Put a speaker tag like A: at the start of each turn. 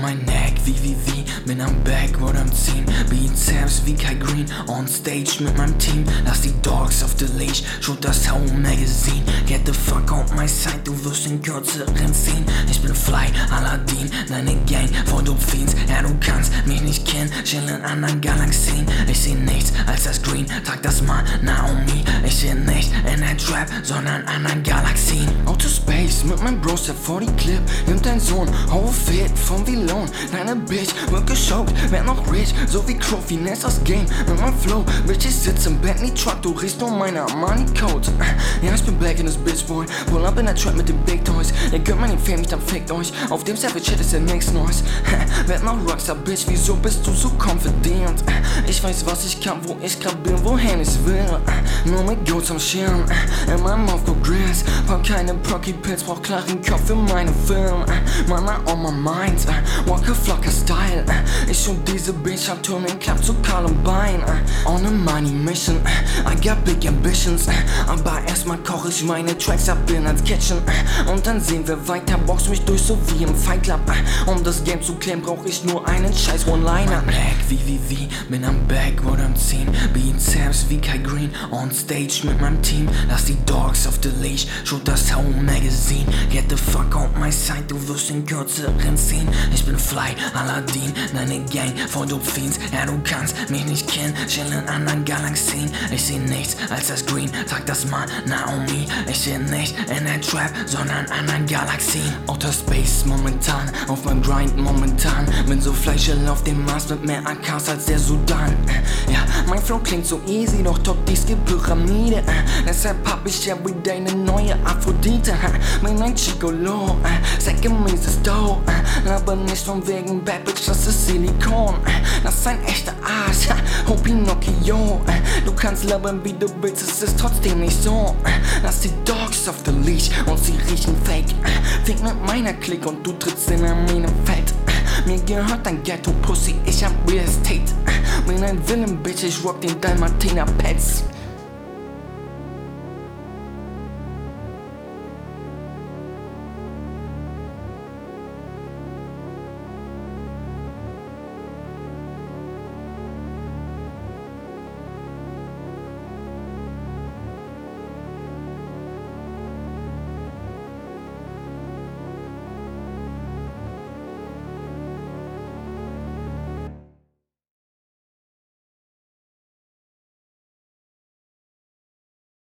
A: mein Neck, wie, bin am Backboard am Ziehen. Bizeps wie Kai Green, on stage mit meinem Team. Lass die Dogs auf the leash, shoot das Home Magazine. Get the fuck out my side, du wirst in kürzeren ziehen. Ich bin fly, Aladdin, deine Gang voll Fiends. Ja, du kannst mich nicht kennen, chill in anderen Galaxien. Ich seh nichts als das Green, trag das mal Naomi. Ich seh nicht in der Trap, sondern anderen Galaxien. Outer Space mit meinem Bro, step vor die Clip. Nimmt dein Sohn, hau fit vom Vilon. Deine Bitch wird geschockt, werd noch rich, so wie Crow, finesse das Game mit meinem Flow. Bitch, ich sitz im Bentley Truck, du riechst nur meine Armani Coat. Ja, ich bin back in this bitch, boy. Pull up in der Trap mit den Big Toys. Ihr gönnt mir den Fame nicht, dann fickt euch. Auf dem Savage Shit ist der nix Neues. Werd noch Rockstar, Bitch, wieso bist du so confident? Ich weiß, was ich kann, wo ich grad bin, wohin ich will. Nur mit Goats am Schirm, in meinem Mouth go Grizz. Brauch keine Procky Pills, brauch klaren Kopf für meine Film. Mama on my mind, Walker Flocker Style. Ich und diese Bitch hab Turning Club zu Columbine. On a money mission, I got big ambitions. Aber erstmal koch ich meine Tracks ab in als Kitchen. Und dann sehen wir weiter, box mich durch so wie im Fight Club. Um das Game zu klären, brauch ich nur einen scheiß One-Liner. Black wie, bin am Backboard am Ziehen. Bizeps wie Kai Green, on stage mit meinem Team. Lass die Dogs auf the leash, shoot das Home Magazine. Get the fuck out my side, du wirst in kürzeren ziehen. Ich bin fly, Aladdin, deine Gang voll Fiends. Ja, du kannst mich nicht kennen, chill in anderen Galaxien. Ich seh nichts als das Green, trag das mal Naomi. Ich seh nicht in der Trap, sondern anderen Galaxien. Outer Space momentan, auf meinem Grind momentan. Bin so Fleischel auf dem Mars mit mehr AKs als der Sudan. Ja, mein Flow klingt so easy, doch top die Skill-Pyramide. Deshalb hab ich everyday eine neue Aphrodite. Bin ein Gigolo, säcke mieses Dough. Aber nicht von wegen Bad Bitch, das ist Silikon. Das ist ein echter Arsch, ho Pinocchio. Du kannst labern wie du willst, es ist trotzdem nicht so. Lass die Dogs auf the leash und sie riechen fake. Fick mit meiner Clique und du trittst in ein Minenfeld. Mir gehört dein Ghetto Pussy, ich hab Real Estate. Bin ein Villain, Bitch, ich rock den Dalmatiner Pets.